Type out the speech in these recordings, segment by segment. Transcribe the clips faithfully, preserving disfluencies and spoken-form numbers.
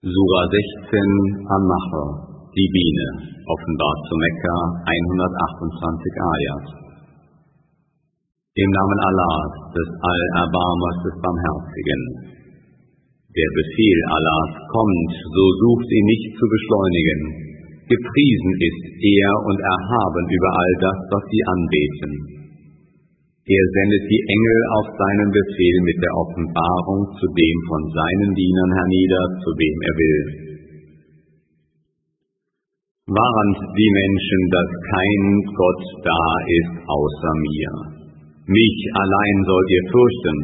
Sura sechzehn An-Nahl, die Biene, offenbart zu Mekka, hundertachtundzwanzig Ayat. Im Namen Allahs, des Allerbarmers, des Barmherzigen. Der Befehl Allahs kommt, so sucht ihn nicht zu beschleunigen. Gepriesen ist er und erhaben über all das, was sie anbeten. Er sendet die Engel auf seinen Befehl mit der Offenbarung zu dem von seinen Dienern hernieder, zu wem er will. Warnt die Menschen, dass kein Gott da ist außer mir. Mich allein sollt ihr fürchten.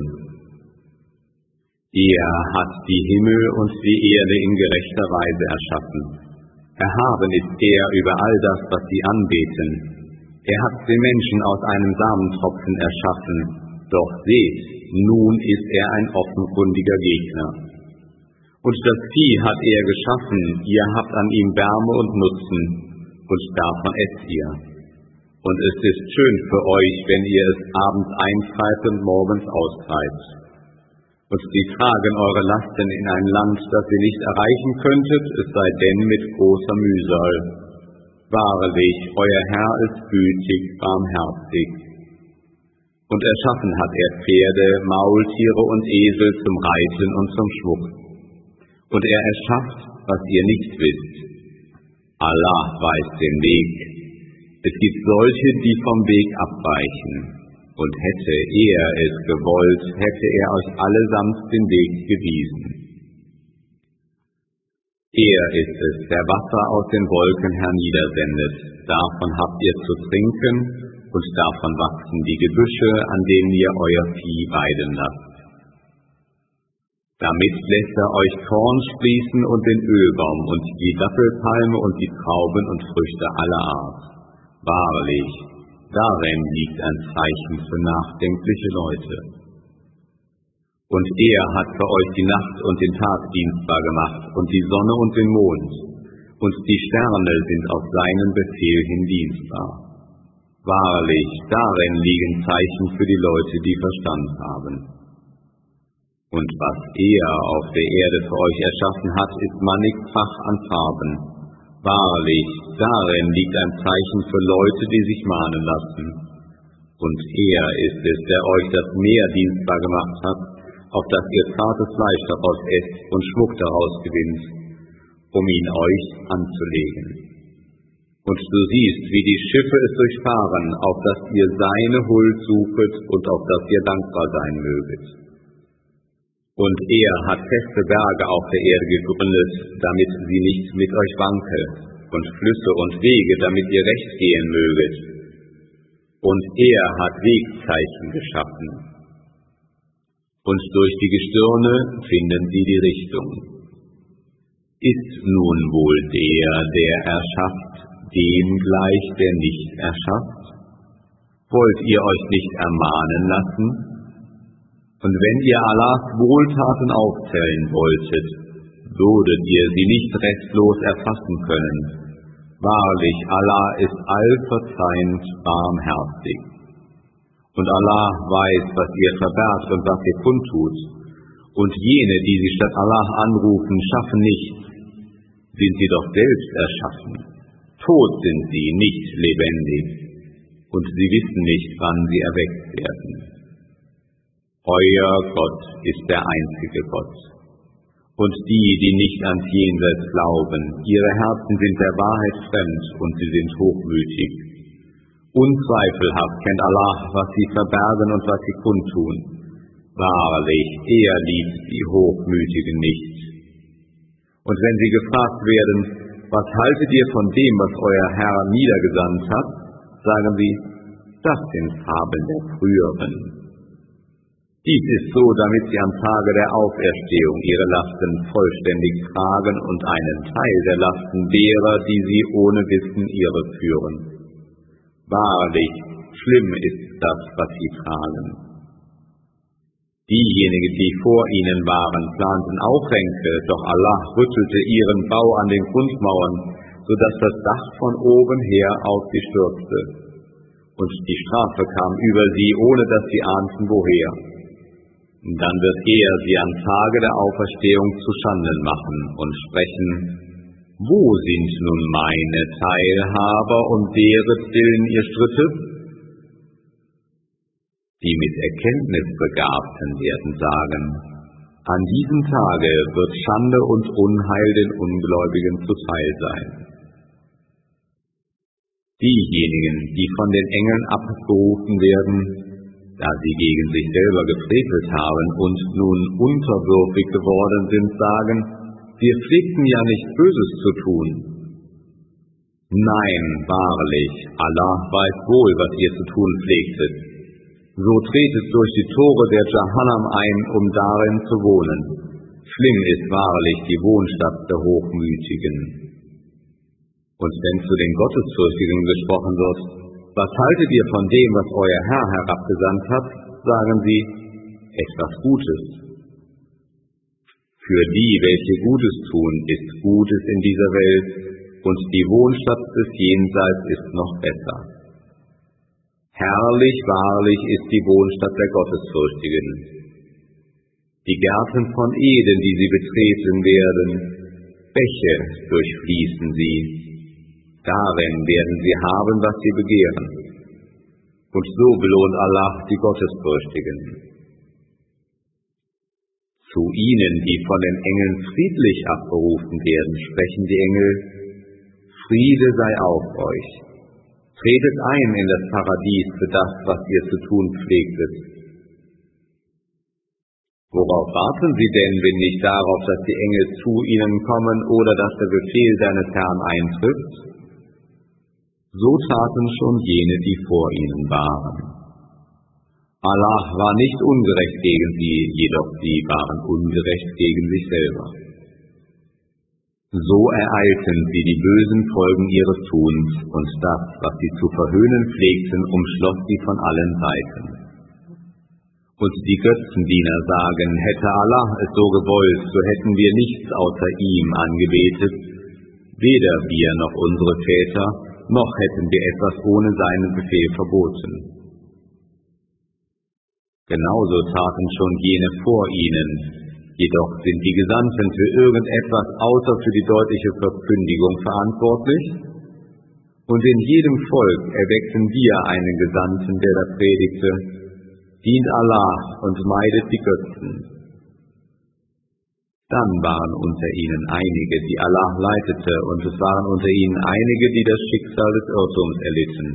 Er hat die Himmel und die Erde in gerechter Weise erschaffen. Erhaben ist er über all das, was sie anbeten. Er hat den Menschen aus einem Samentropfen erschaffen, doch seht, nun ist er ein offenkundiger Gegner. Und das Vieh hat er geschaffen, ihr habt an ihm Wärme und Nutzen, und davon esst ihr. Und es ist schön für euch, wenn ihr es abends eintreibt und morgens austreibt. Und sie tragen eure Lasten in ein Land, das ihr nicht erreichen könntet, es sei denn mit großer Mühsal. Wahrlich, euer Herr ist gütig, barmherzig. Und erschaffen hat er Pferde, Maultiere und Esel zum Reiten und zum Schmuck. Und er erschafft, was ihr nicht wisst. Allah weiß den Weg. Es gibt solche, die vom Weg abweichen. Und hätte er es gewollt, hätte er euch allesamt den Weg gewiesen. Er ist es, der Wasser aus den Wolken herniedersendet. Davon habt ihr zu trinken, und davon wachsen die Gebüsche, an denen ihr euer Vieh weiden lasst. Damit lässt er euch Korn sprießen und den Ölbaum und die Dattelpalme und die Trauben und Früchte aller Art. Wahrlich, darin liegt ein Zeichen für nachdenkliche Leute. Und er hat für euch die Nacht und den Tag dienstbar gemacht und die Sonne und den Mond, und die Sterne sind auf seinen Befehl hin dienstbar. Wahrlich, darin liegen Zeichen für die Leute, die Verstand haben. Und was er auf der Erde für euch erschaffen hat, ist mannigfach an Farben. Wahrlich, darin liegt ein Zeichen für Leute, die sich mahnen lassen. Und er ist es, der euch das Meer dienstbar gemacht hat, auf das ihr zartes Fleisch daraus esst und Schmuck daraus gewinnt, um ihn euch anzulegen. Und du siehst, wie die Schiffe es durchfahren, auf das ihr seine Huld suchet und auf das ihr dankbar sein möget. Und er hat feste Berge auf der Erde gegründet, damit sie nicht mit euch wanke, und Flüsse und Wege, damit ihr recht gehen möget. Und er hat Wegzeichen geschaffen. Und durch die Gestirne finden sie die Richtung. Ist nun wohl der, der erschafft, dem gleich, der nicht erschafft? Wollt ihr euch nicht ermahnen lassen? Und wenn ihr Allahs Wohltaten aufzählen wolltet, würdet ihr sie nicht restlos erfassen können. Wahrlich, Allah ist allverzeihend barmherzig. Und Allah weiß, was ihr verbergt und was ihr kundtut. Und jene, die sie statt Allah anrufen, schaffen nichts. Sind sie doch selbst erschaffen. Tot sind sie, nicht lebendig. Und sie wissen nicht, wann sie erweckt werden. Euer Gott ist der einzige Gott. Und die, die nicht ans Jenseits glauben, ihre Herzen sind der Wahrheit fremd und sie sind hochmütig. Unzweifelhaft kennt Allah, was sie verbergen und was sie kundtun. Wahrlich, er liebt die Hochmütigen nicht. Und wenn sie gefragt werden, was haltet ihr von dem, was euer Herr niedergesandt hat, sagen sie, das sind Fabeln der Früheren. Dies ist so, damit sie am Tage der Auferstehung ihre Lasten vollständig tragen und einen Teil der Lasten derer, die sie ohne Wissen irre führen. Wahrlich, schlimm ist das, was sie tragen. Diejenigen, die vor ihnen waren, planten auch Ränke, doch Allah rüttelte ihren Bau an den Grundmauern, so dass das Dach von oben her auf sie stürzte. Und die Strafe kam über sie, ohne dass sie ahnten, woher. Dann wird er sie am Tage der Auferstehung zuschanden machen und sprechen: Wo sind nun meine Teilhaber, um deretwillen ihr strittet? Die mit Erkenntnis Begabten werden sagen: An diesem Tage wird Schande und Unheil den Ungläubigen zuteil sein. Diejenigen, die von den Engeln abberufen werden, da sie gegen sich selber gefrevelt haben und nun unterwürfig geworden sind, sagen: Wir pflegten ja nichts Böses zu tun. Nein, wahrlich, Allah weiß wohl, was ihr zu tun pflegtet. So tretet durch die Tore der Jahannam ein, um darin zu wohnen. Schlimm ist wahrlich die Wohnstatt der Hochmütigen. Und wenn zu den Gottesfürchtigen gesprochen wird: Was haltet ihr von dem, was euer Herr herabgesandt hat? Sagen sie: Etwas Gutes. Für die, welche Gutes tun, ist Gutes in dieser Welt, und die Wohnstatt des Jenseits ist noch besser. Herrlich, wahrlich ist die Wohnstadt der Gottesfürchtigen. Die Gärten von Eden, die sie betreten werden, Bäche durchfließen sie. Darin werden sie haben, was sie begehren. Und so belohnt Allah die Gottesfürchtigen. Zu ihnen, die von den Engeln friedlich abberufen werden, sprechen die Engel: Friede sei auf euch. Tretet ein in das Paradies für das, was ihr zu tun pflegtet. Worauf warten sie denn, wenn nicht darauf, dass die Engel zu ihnen kommen oder dass der Befehl deines Herrn eintrifft? So taten schon jene, die vor ihnen waren. Allah war nicht ungerecht gegen sie, jedoch sie waren ungerecht gegen sich selber. So ereilten sie die bösen Folgen ihres Tuns, und das, was sie zu verhöhnen pflegten, umschloss sie von allen Seiten. Und die Götzendiener sagen: Hätte Allah es so gewollt, so hätten wir nichts außer ihm angebetet, weder wir noch unsere Väter, noch hätten wir etwas ohne seinen Befehl verboten. Genauso taten schon jene vor ihnen, jedoch sind die Gesandten für irgendetwas außer für die deutliche Verkündigung verantwortlich, und in jedem Volk erweckten wir einen Gesandten, der da predigte: Dient Allah und meidet die Götzen. Dann waren unter ihnen einige, die Allah leitete, und es waren unter ihnen einige, die das Schicksal des Irrtums erlitten.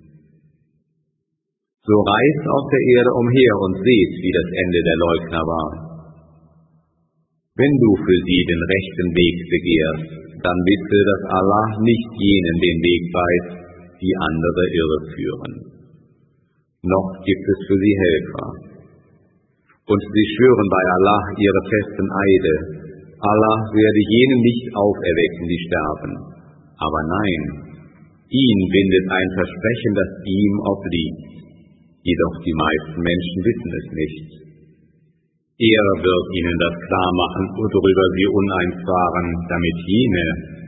So reist auf der Erde umher und seht, wie das Ende der Leugner war. Wenn du für sie den rechten Weg begehrst, dann wisse, dass Allah nicht jenen den Weg weist, die andere irreführen. Noch gibt es für sie Helfer. Und sie schwören bei Allah ihre festen Eide: Allah werde jene nicht auferwecken, die sterben. Aber nein, ihn bindet ein Versprechen, das ihm obliegt. Jedoch die meisten Menschen wissen es nicht. Er wird ihnen das klar machen, worüber sie uneins waren, damit jene,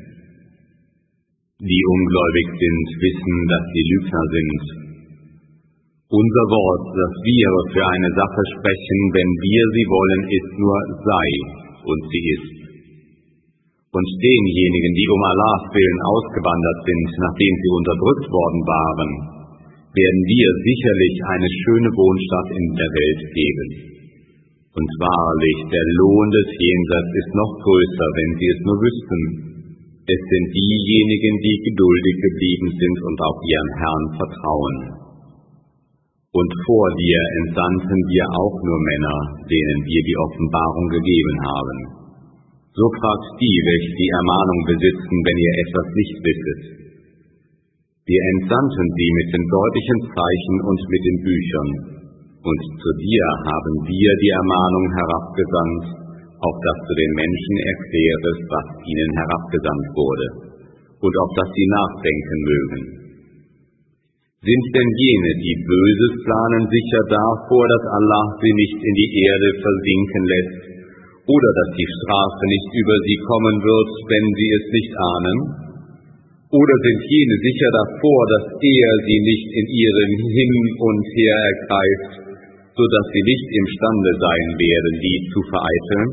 die ungläubig sind, wissen, dass sie Lügner sind. Unser Wort, das wir für eine Sache sprechen, wenn wir sie wollen, ist nur sei, und sie ist. Und denjenigen, die um Allahs Willen ausgewandert sind, nachdem sie unterdrückt worden waren, werden wir sicherlich eine schöne Wohnstatt in der Welt geben. Und wahrlich, der Lohn des Jenseits ist noch größer, wenn sie es nur wüssten. Es sind diejenigen, die geduldig geblieben sind und auf ihren Herrn vertrauen. Und vor dir entsandten wir auch nur Männer, denen wir die Offenbarung gegeben haben. So fragt die, welche die Ermahnung besitzen, wenn ihr etwas nicht wisset. Wir entsandten sie mit den deutlichen Zeichen und mit den Büchern, und zu dir haben wir die Ermahnung herabgesandt, auf dass du den Menschen erklärest, was ihnen herabgesandt wurde, und auf dass sie nachdenken mögen. Sind denn jene, die Böses planen, sicher davor, dass Allah sie nicht in die Erde versinken lässt, oder dass die Strafe nicht über sie kommen wird, wenn sie es nicht ahnen? Oder sind jene sicher davor, dass er sie nicht in ihren Hin und Her ergreift, so dass sie nicht imstande sein werden, die zu vereiteln?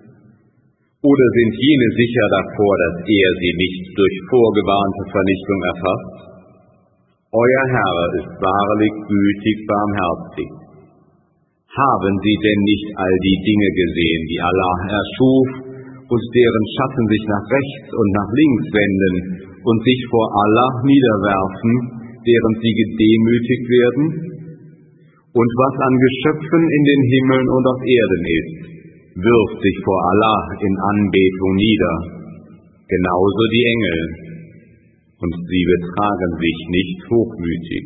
Oder sind jene sicher davor, dass er sie nicht durch vorgewarnte Vernichtung erfasst? Euer Herr ist wahrlich gütig barmherzig. Haben Sie denn nicht all die Dinge gesehen, die Allah erschuf, und deren Schatten sich nach rechts und nach links wenden und sich vor Allah niederwerfen, während sie gedemütigt werden? Und was an Geschöpfen in den Himmeln und auf Erden ist, wirft sich vor Allah in Anbetung nieder, genauso die Engel, und sie betragen sich nicht hochmütig.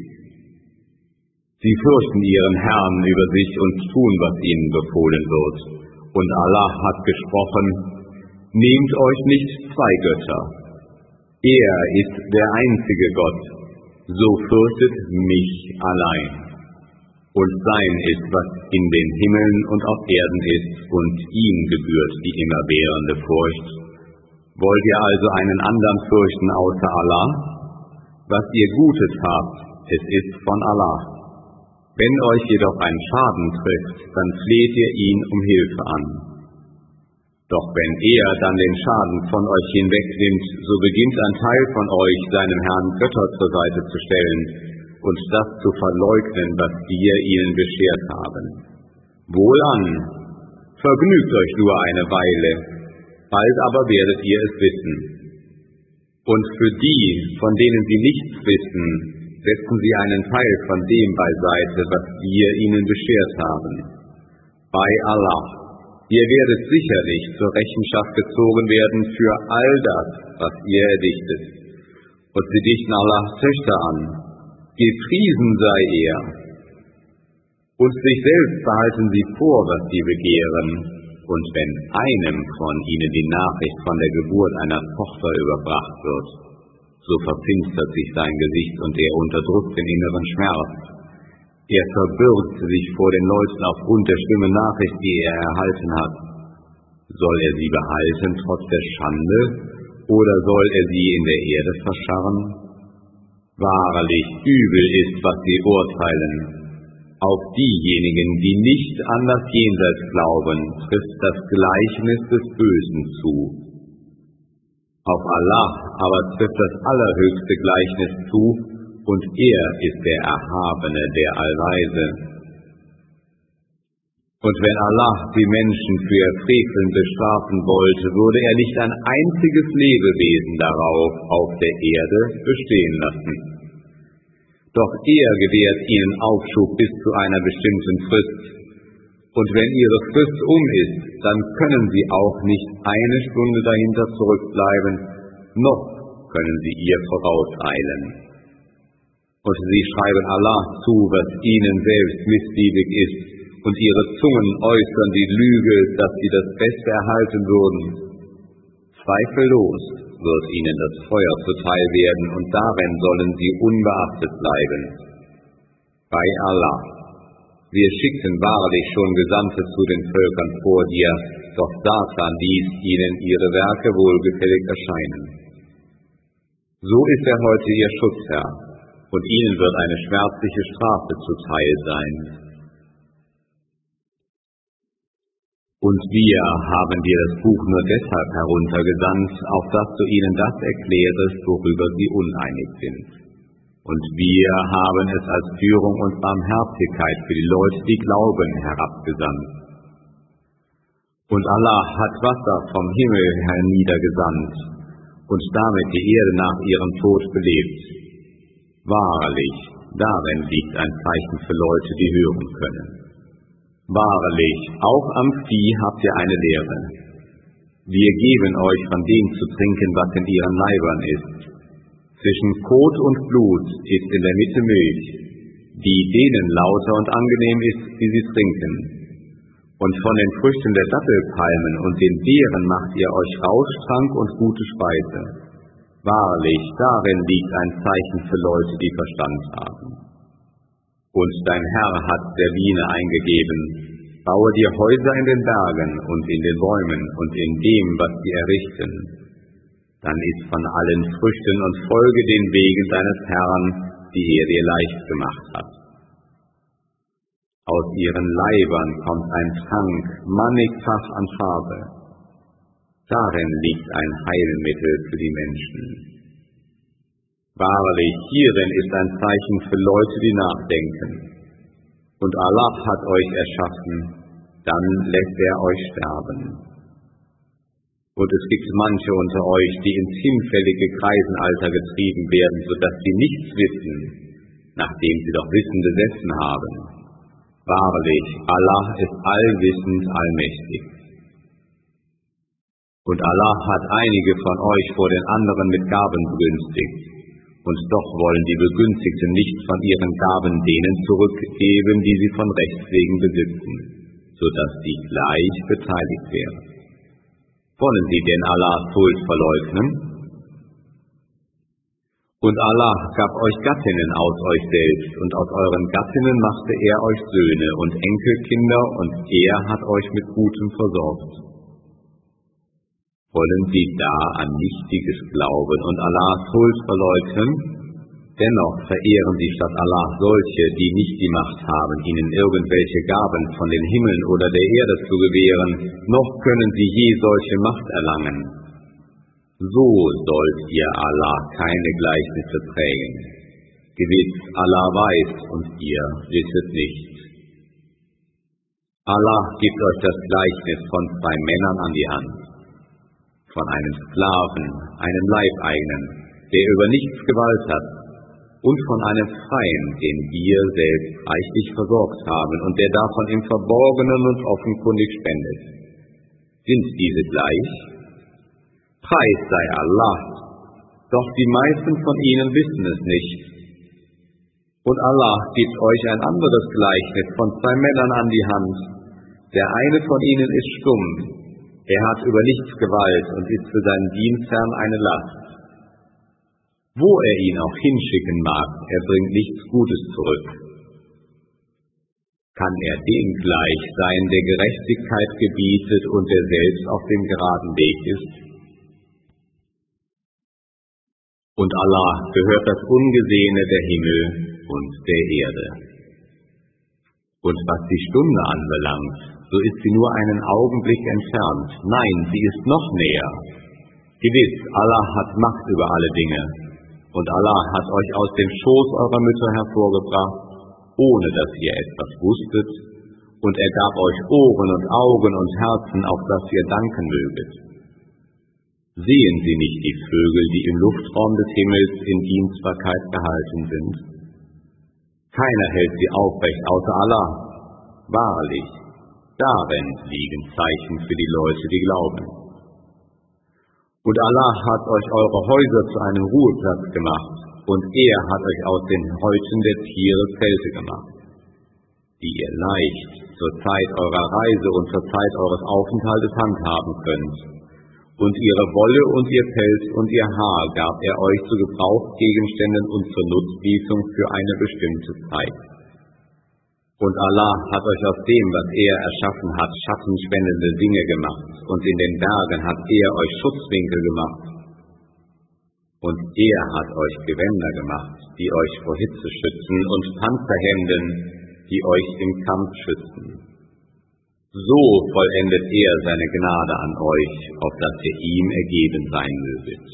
Sie fürchten ihren Herrn über sich und tun, was ihnen befohlen wird. Und Allah hat gesprochen: Nehmt euch nicht zwei Götter. Er ist der einzige Gott, so fürchtet mich allein. Und sein ist, was in den Himmeln und auf Erden ist, und ihm gebührt die immerwährende Furcht. Wollt ihr also einen anderen fürchten außer Allah? Was ihr Gutes habt, es ist von Allah. Wenn euch jedoch ein Schaden trifft, dann fleht ihr ihn um Hilfe an. Doch wenn er dann den Schaden von euch hinwegnimmt, so beginnt ein Teil von euch, seinem Herrn Götter zur Seite zu stellen und das zu verleugnen, was wir ihnen beschert haben. Wohlan, vergnügt euch nur eine Weile, bald aber werdet ihr es wissen. Und für die, von denen sie nichts wissen, setzen sie einen Teil von dem beiseite, was wir ihnen beschert haben. Bei Allah, ihr werdet sicherlich zur Rechenschaft gezogen werden für all das, was ihr erdichtet. Und sie dichten Allahs Töchter an. Gepriesen sei er. Und sich selbst behalten sie vor, was sie begehren. Und wenn einem von ihnen die Nachricht von der Geburt einer Tochter überbracht wird, so verfinstert sich sein Gesicht und er unterdrückt den inneren Schmerz. Er verbirgt sich vor den Leuten aufgrund der schlimmen Nachricht, die er erhalten hat. Soll er sie behalten trotz der Schande, oder soll er sie in der Erde verscharren? Wahrlich, übel ist, was sie urteilen. Auf diejenigen, die nicht an das Jenseits glauben, trifft das Gleichnis des Bösen zu. Auf Allah aber trifft das allerhöchste Gleichnis zu, und er ist der Erhabene, der Allweise. Und wenn Allah die Menschen für ihr Freveln bestrafen wollte, würde er nicht ein einziges Lebewesen darauf auf der Erde bestehen lassen. Doch er gewährt ihnen Aufschub bis zu einer bestimmten Frist. Und wenn ihre Frist um ist, dann können sie auch nicht eine Stunde dahinter zurückbleiben, noch können sie ihr vorauseilen. Und sie schreiben Allah zu, was ihnen selbst missliebig ist, und ihre Zungen äußern die Lüge, dass sie das Beste erhalten würden. Zweifellos wird ihnen das Feuer zuteil werden, und darin sollen sie unbeachtet bleiben. Bei Allah. Wir schickten wahrlich schon Gesandte zu den Völkern vor dir, doch Satan ließ ihnen ihre Werke wohlgefällig erscheinen. So ist er heute ihr Schutzherr, und ihnen wird eine schmerzliche Strafe zuteil sein. Und wir haben dir das Buch nur deshalb heruntergesandt, auf dass du ihnen das erklärest, worüber sie uneinig sind. Und wir haben es als Führung und Barmherzigkeit für die Leute, die glauben, herabgesandt. Und Allah hat Wasser vom Himmel herniedergesandt und damit die Erde nach ihrem Tod belebt. Wahrlich, darin liegt ein Zeichen für Leute, die hören können. Wahrlich, auch am Vieh habt ihr eine Lehre. Wir geben euch von dem zu trinken, was in ihren Leibern ist. Zwischen Kot und Blut ist in der Mitte Milch, die denen lauter und angenehm ist, die sie trinken. Und von den Früchten der Dattelpalmen und den Beeren macht ihr euch Rauschtrank und gute Speise. Wahrlich, darin liegt ein Zeichen für Leute, die Verstand haben. Und dein Herr hat der Biene eingegeben: Baue dir Häuser in den Bergen und in den Bäumen und in dem, was sie errichten. Dann iss von allen Früchten und folge den Wegen deines Herrn, die er dir leicht gemacht hat. Aus ihren Leibern kommt ein Trank, mannigfach an Farbe. Darin liegt ein Heilmittel für die Menschen. Wahrlich, hierin ist ein Zeichen für Leute, die nachdenken. Und Allah hat euch erschaffen, dann lässt er euch sterben. Und es gibt manche unter euch, die ins hinfällige Greisenalter getrieben werden, sodass sie nichts wissen, nachdem sie doch Wissen besessen haben. Wahrlich, Allah ist allwissend, allmächtig. Und Allah hat einige von euch vor den anderen mit Gaben begünstigt. Und doch wollen die Begünstigten nicht von ihren Gaben denen zurückgeben, die sie von Rechts wegen besitzen, sodass sie gleich beteiligt wären. Wollen sie denn Allahs Huld verleugnen? Und Allah gab euch Gattinnen aus euch selbst, und aus euren Gattinnen machte er euch Söhne und Enkelkinder, und er hat euch mit Gutem versorgt. Wollen sie da an Nichtiges glauben und Allahs Huld verleugnen? Dennoch verehren sie statt Allah solche, die nicht die Macht haben, ihnen irgendwelche Gaben von den Himmeln oder der Erde zu gewähren, noch können sie je solche Macht erlangen. So sollt ihr Allah keine Gleichnisse prägen. Gewiss, Allah weiß und ihr wisset nicht. Allah gibt euch das Gleichnis von zwei Männern an die Hand. Von einem Sklaven, einem Leibeigenen, der über nichts Gewalt hat, und von einem Freien, den wir selbst reichlich versorgt haben und der davon im Verborgenen und offenkundig spendet. Sind diese gleich? Preis sei Allah, doch die meisten von ihnen wissen es nicht. Und Allah gibt euch ein anderes Gleichnis von zwei Männern an die Hand. Der eine von ihnen ist stumm, er hat über nichts Gewalt und ist für seinen Dienstherrn eine Last. Wo er ihn auch hinschicken mag, er bringt nichts Gutes zurück. Kann er dem gleich sein, der Gerechtigkeit gebietet und der selbst auf dem geraden Weg ist? Und Allah gehört das Ungesehene der Himmel und der Erde. Und was die Stunde anbelangt, so ist sie nur einen Augenblick entfernt. Nein, sie ist noch näher. Gewiss, Allah hat Macht über alle Dinge. Und Allah hat euch aus dem Schoß eurer Mütter hervorgebracht, ohne dass ihr etwas wusstet, und er gab euch Ohren und Augen und Herzen, auf das ihr danken möget. Sehen Sie nicht die Vögel, die im Luftraum des Himmels in Dienstbarkeit gehalten sind? Keiner hält sie aufrecht außer Allah. Wahrlich, darin liegen Zeichen für die Leute, die glauben. Und Allah hat euch eure Häuser zu einem Ruheplatz gemacht, und er hat euch aus den Häuten der Tiere Zelte gemacht, die ihr leicht zur Zeit eurer Reise und zur Zeit eures Aufenthaltes handhaben könnt. Und ihre Wolle und ihr Pelz und ihr Haar gab er euch zu Gebrauchsgegenständen und zur Nutzgießung für eine bestimmte Zeit. Und Allah hat euch aus dem, was er erschaffen hat, schattenspendende Dinge gemacht, und in den Bergen hat er euch Schutzwinkel gemacht. Und er hat euch Gewänder gemacht, die euch vor Hitze schützen, und Panzerhemden, die euch im Kampf schützen. So vollendet er seine Gnade an euch, auf dass ihr ihm ergeben sein möget.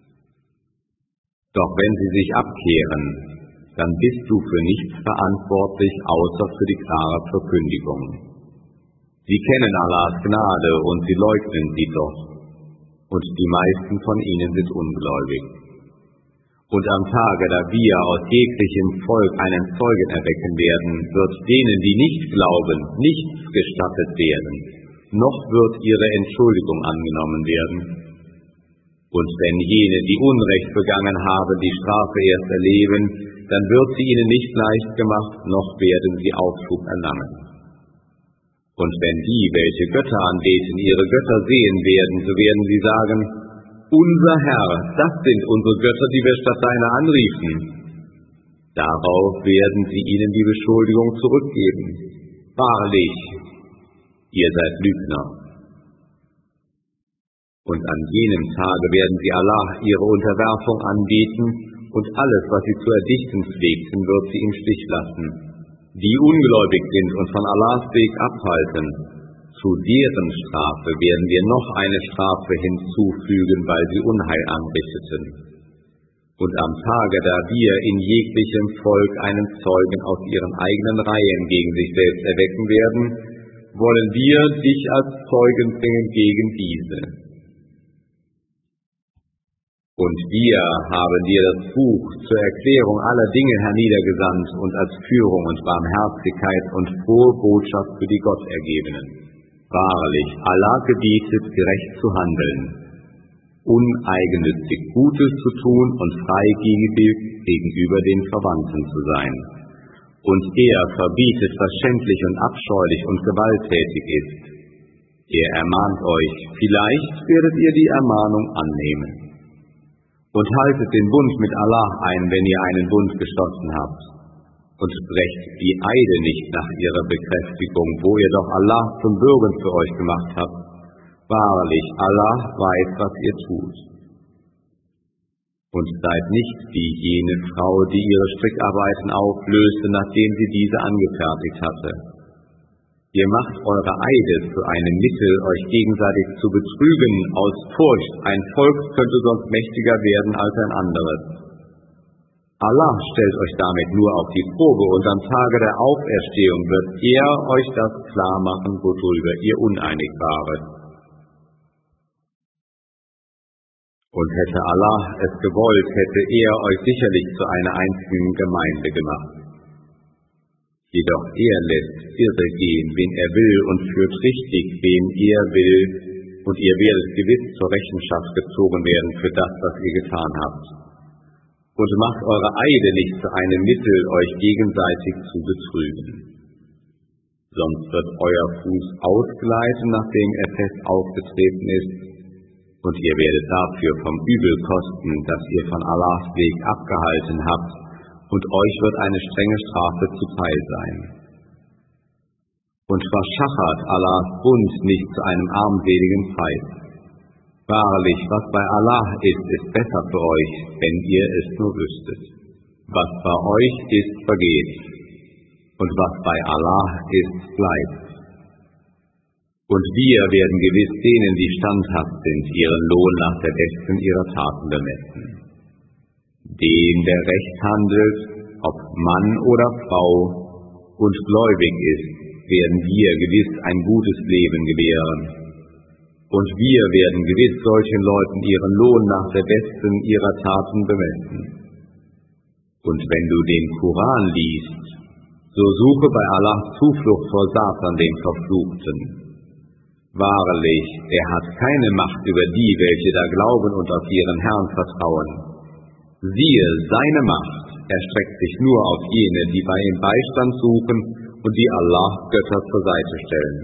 Doch wenn sie sich abkehren, dann bist du für nichts verantwortlich, außer für die klare Verkündigung. Sie kennen Allahs Gnade und sie leugnen sie doch, und die meisten von ihnen sind ungläubig. Und am Tage, da wir aus jeglichem Volk einen Zeugen erwecken werden, wird denen, die nicht glauben, nichts gestattet werden, noch wird ihre Entschuldigung angenommen werden. Und wenn jene, die Unrecht begangen haben, die Strafe erst erleben, dann wird sie ihnen nicht leicht gemacht, noch werden sie Aufschub erlangen. Und wenn die, welche Götter anbeten, ihre Götter sehen werden, so werden sie sagen: Unser Herr, das sind unsere Götter, die wir statt deiner anriefen. Darauf werden sie ihnen die Beschuldigung zurückgeben: Wahrlich, ihr seid Lügner. Und an jenem Tage werden sie Allah ihre Unterwerfung anbieten, und alles, was sie zu erdichten pflegten, wird sie im Stich lassen. die ungläubig sind und von Allahs Weg abhalten, zu deren Strafe werden wir noch eine Strafe hinzufügen, weil sie Unheil anrichteten. Und am Tage, da wir in jeglichem Volk einen Zeugen aus ihren eigenen Reihen gegen sich selbst erwecken werden, wollen wir dich als Zeugen bringen gegen diese. Und wir haben dir das Buch zur Erklärung aller Dinge herniedergesandt und als Führung und Barmherzigkeit und frohe Botschaft für die Gottergebenen. Wahrlich, Allah gebietet, gerecht zu handeln, uneigennützig Gutes zu tun und freigebig gegenüber den Verwandten zu sein. Und er verbietet, was schändlich und abscheulich und gewalttätig ist. Er ermahnt euch, vielleicht werdet ihr die Ermahnung annehmen. Und haltet den Bund mit Allah ein, wenn ihr einen Bund geschlossen habt. Und brecht die Eide nicht nach ihrer Bekräftigung, wo ihr doch Allah zum Bürgen für euch gemacht habt. Wahrlich, Allah weiß, was ihr tut. Und seid nicht wie jene Frau, die ihre Strickarbeiten auflöste, nachdem sie diese angefertigt hatte. Ihr macht eure Eide zu einem Mittel, euch gegenseitig zu betrügen, aus Furcht, ein Volk könnte sonst mächtiger werden als ein anderes. Allah stellt euch damit nur auf die Probe, und am Tage der Auferstehung wird er euch das klar machen, worüber ihr uneinig waret. Und hätte Allah es gewollt, hätte er euch sicherlich zu einer einzigen Gemeinde gemacht. Jedoch er lässt irre gehen, wen er will, und führt richtig, wen er will, und ihr werdet gewiss zur Rechenschaft gezogen werden für das, was ihr getan habt. Und macht eure Eide nicht zu einem Mittel, euch gegenseitig zu betrügen. Sonst wird euer Fuß ausgleiten, nachdem er fest aufgetreten ist, und ihr werdet dafür vom Übel kosten, dass ihr von Allahs Weg abgehalten habt, und euch wird eine strenge Strafe zuteil sein. Und verschachert Allahs Bund nicht zu einem armseligen Preis. Wahrlich, was bei Allah ist, ist besser für euch, wenn ihr es nur wüsstet. Was bei euch ist, vergeht, und was bei Allah ist, bleibt. Und wir werden gewiss denen, die standhaft sind, ihren Lohn nach der besten ihrer Taten bemessen. Dem, der recht handelt, ob Mann oder Frau, und gläubig ist, werden wir gewiss ein gutes Leben gewähren. Und wir werden gewiss solchen Leuten ihren Lohn nach der besten ihrer Taten bemessen. Und wenn du den Koran liest, so suche bei Allah Zuflucht vor Satan, dem Verfluchten. Wahrlich, er hat keine Macht über die, welche da glauben und auf ihren Herrn vertrauen. Siehe, seine Macht erstreckt sich nur auf jene, die bei ihm Beistand suchen und die Allah Götter zur Seite stellen.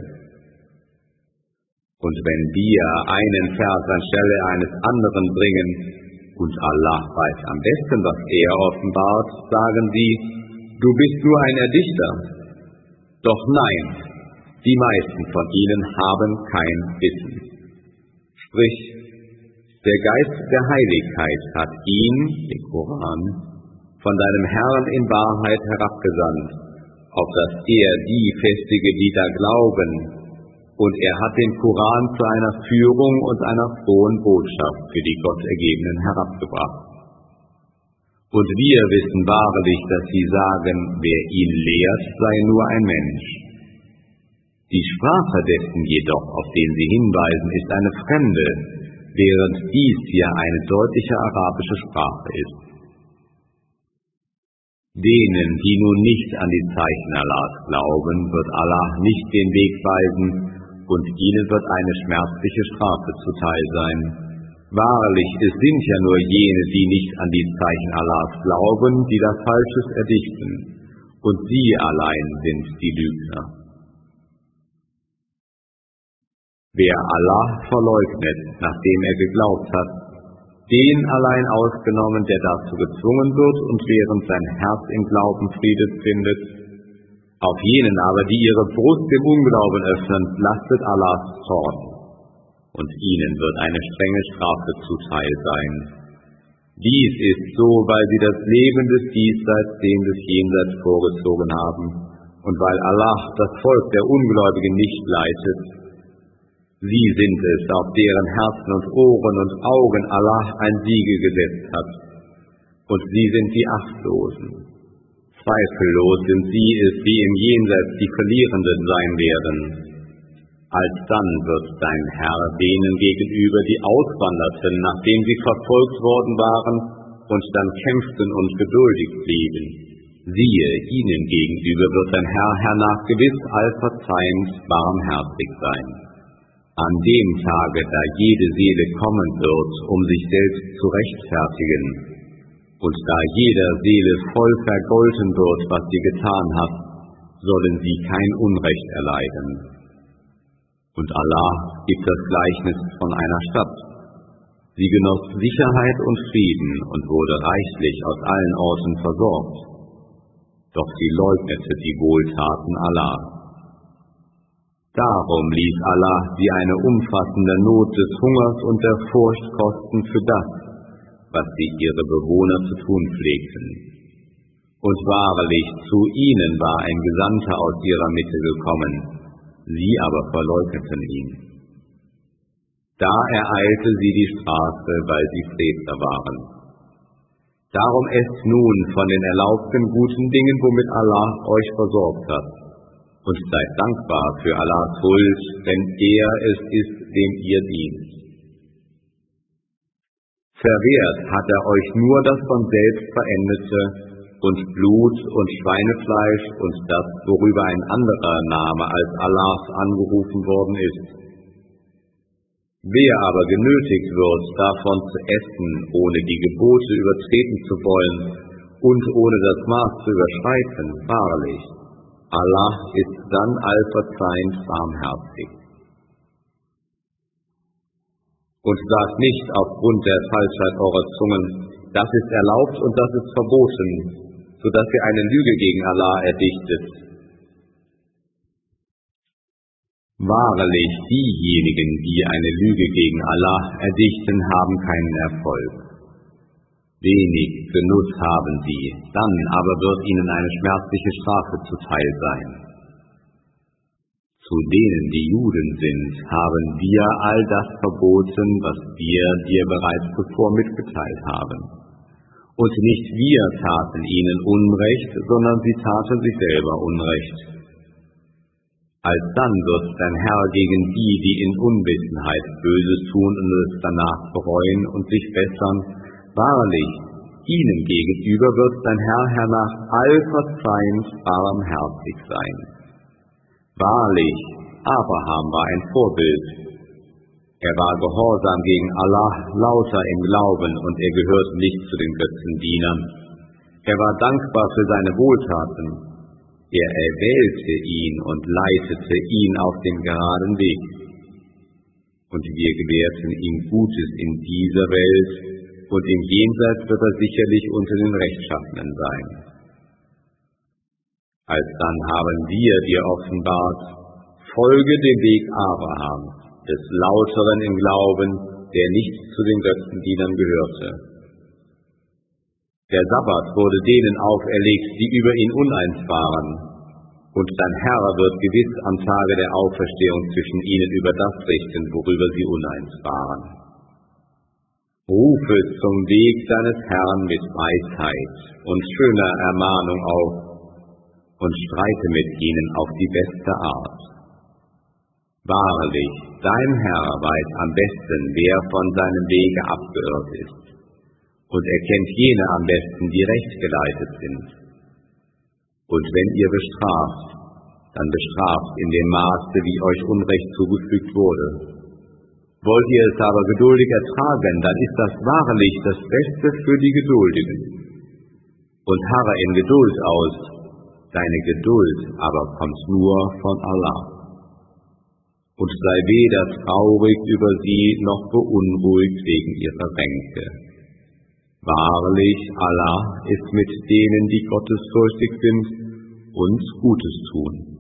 Und wenn wir einen Vers anstelle eines anderen bringen, und Allah weiß am besten, was er offenbart, sagen sie, du bist nur ein Erdichter. Doch nein, die meisten von ihnen haben kein Wissen. Sprich, der Geist der Heiligkeit hat ihn, den Koran, von deinem Herrn in Wahrheit herabgesandt, auf dass er die festige, die da glauben, und er hat den Koran zu einer Führung und einer frohen Botschaft für die Gottergebenen herabgebracht. Und wir wissen wahrlich, dass sie sagen, wer ihn lehrt, sei nur ein Mensch. Die Sprache dessen jedoch, auf den sie hinweisen, ist eine fremde, während dies hier eine deutliche arabische Sprache ist. Denen, die nun nicht an die Zeichen Allahs glauben, wird Allah nicht den Weg weisen, und ihnen wird eine schmerzliche Strafe zuteil sein. Wahrlich, es sind ja nur jene, die nicht an die Zeichen Allahs glauben, die das Falsches erdichten, und sie allein sind die Lügner. Wer Allah verleugnet, nachdem er geglaubt hat, den allein ausgenommen, der dazu gezwungen wird und während sein Herz im Glauben Friede findet, auf jenen aber, die ihre Brust dem Unglauben öffnen, lastet Allahs Zorn, und ihnen wird eine strenge Strafe zuteil sein. Dies ist so, weil sie das Leben des Diesseits dem des Jenseits vorgezogen haben und weil Allah das Volk der Ungläubigen nicht leitet, sie sind es, auf deren Herzen und Ohren und Augen Allah ein Siegel gesetzt hat, und sie sind die Achtlosen. Zweifellos sind sie es, die im Jenseits die Verlierenden sein werden. Alsdann wird dein Herr denen gegenüber, die auswanderten, nachdem sie verfolgt worden waren und dann kämpften und geduldig blieben. Siehe, ihnen gegenüber wird dein Herr hernach gewiss allverzeihend barmherzig sein. An dem Tage, da jede Seele kommen wird, um sich selbst zu rechtfertigen, und da jeder Seele voll vergolten wird, was sie getan hat, sollen sie kein Unrecht erleiden. Und Allah gibt das Gleichnis von einer Stadt. Sie genoss Sicherheit und Frieden und wurde reichlich aus allen Orten versorgt. Doch sie leugnete die Wohltaten Allah. Darum ließ Allah sie eine umfassende Not des Hungers und der Furcht kosten für das, was sie ihre Bewohner zu tun pflegten. Und wahrlich, zu ihnen war ein Gesandter aus ihrer Mitte gekommen, sie aber verleugneten ihn. Da ereilte sie die Straße, weil sie Frevler waren. Darum esst nun von den erlaubten guten Dingen, womit Allah euch versorgt hat, und seid dankbar für Allahs Huld, denn er es ist, dem ihr dient. Verwehrt hat er euch nur das von selbst Verendete und Blut und Schweinefleisch und das, worüber ein anderer Name als Allahs angerufen worden ist. Wer aber genötigt wird, davon zu essen, ohne die Gebote übertreten zu wollen und ohne das Maß zu überschreiten, wahrlich, Allah ist dann allverzeihend barmherzig. Und sagt nicht aufgrund der Falschheit eurer Zungen, das ist erlaubt und das ist verboten, so dass ihr eine Lüge gegen Allah erdichtet. Wahrlich, diejenigen, die eine Lüge gegen Allah erdichten, haben keinen Erfolg. Wenig Genuss haben sie, dann aber wird ihnen eine schmerzliche Strafe zuteil sein. Zu denen, die Juden sind, haben wir all das verboten, was wir dir bereits zuvor mitgeteilt haben. Und nicht wir taten ihnen Unrecht, sondern sie taten sich selber Unrecht. Alsdann wird dein Herr gegen die, die in Unwissenheit Böses tun und es danach bereuen und sich bessern, wahrlich, ihnen gegenüber wird dein Herr hernach allverzeihend barmherzig sein. Wahrlich, Abraham war ein Vorbild. Er war gehorsam gegen Allah, lauter im Glauben, und er gehörte nicht zu den Götzendienern. Er war dankbar für seine Wohltaten. Er erwählte ihn und leitete ihn auf den geraden Weg. Und wir gewährten ihm Gutes in dieser Welt, und im Jenseits wird er sicherlich unter den Rechtschaffenen sein. Alsdann haben wir dir offenbart, folge dem Weg Abrahams, des Lauteren im Glauben, der nicht zu den Götzendienern gehörte. Der Sabbat wurde denen auferlegt, die über ihn uneins waren, und dein Herr wird gewiss am Tage der Auferstehung zwischen ihnen über das richten, worüber sie uneins waren. Rufe zum Weg deines Herrn mit Weisheit und schöner Ermahnung auf und streite mit ihnen auf die beste Art. Wahrlich, dein Herr weiß am besten, wer von seinem Wege abgeirrt ist, und er kennt jene am besten, die recht geleitet sind. Und wenn ihr bestraft, dann bestraft in dem Maße, wie euch Unrecht zugefügt wurde. Wollt ihr es aber geduldig ertragen, dann ist das wahrlich das Beste für die Geduldigen. Und harre in Geduld aus, deine Geduld aber kommt nur von Allah. Und sei weder traurig über sie noch beunruhigt wegen ihrer Ränke. Wahrlich, Allah ist mit denen, die gottesfürchtig sind und Gutes tun.